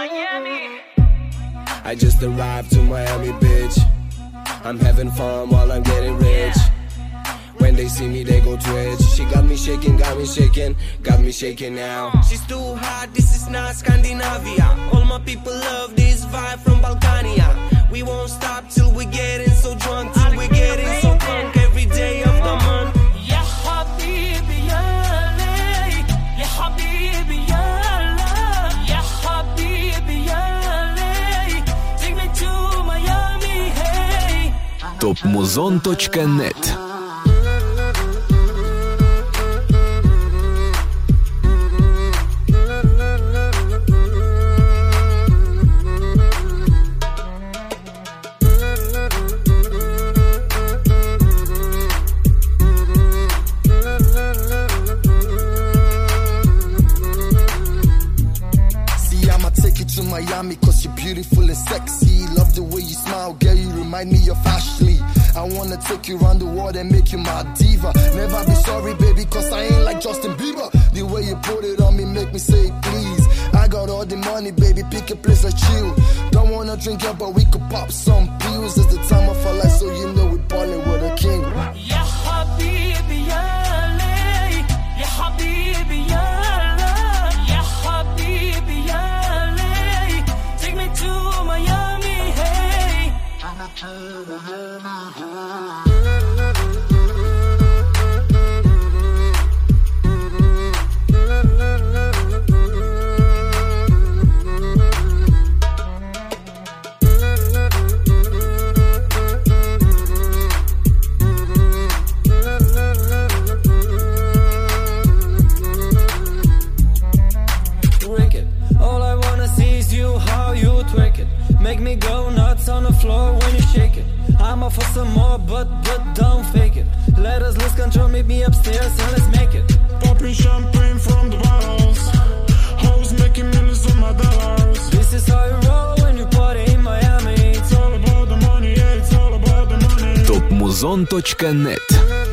I just arrived to Miami, bitch. I'm having fun while I'm getting rich. When they see me, they go twitch. She got me shaking, got me shaking, got me shaking now. She's too hot, this is not Scandinavia. All my people love this vibe from Balkania. We won't stop till we getting so drunk, till we getting so drunk every day of the month. Ya habibi ya lay, ya habibi ya lay, ya habibi ya lay. Take me to Miami, hey. Topmuzon.net. Miami, cause you're beautiful and sexy. Love the way you smile, girl, you remind me of Ashley. I wanna take you around the world and make you my diva. Never be sorry, baby, cause I ain't like Justin Bieber. The way you put it on me make me say please. I got all the money, baby, pick a place to chill. Don't wanna drink it, but we could pop some pills. It's the time of our life, so you know we ballin' with a king. Ya habibi ya lay, ya habibi ya lay, ya habibi ya lay. Take me to Miami, hey. All I wanna see is you, how you twerk it. Make me go nuts on the floor when you shake it. I'm up for some more, but don't fake it. Let us lose control, meet me upstairs and let's make it. Popping champagne from the bottles. Hoes making millions of my dollars. This is how you roll when you party in Miami. It's all about the money, yeah, it's all about the money. Topmuzon.net.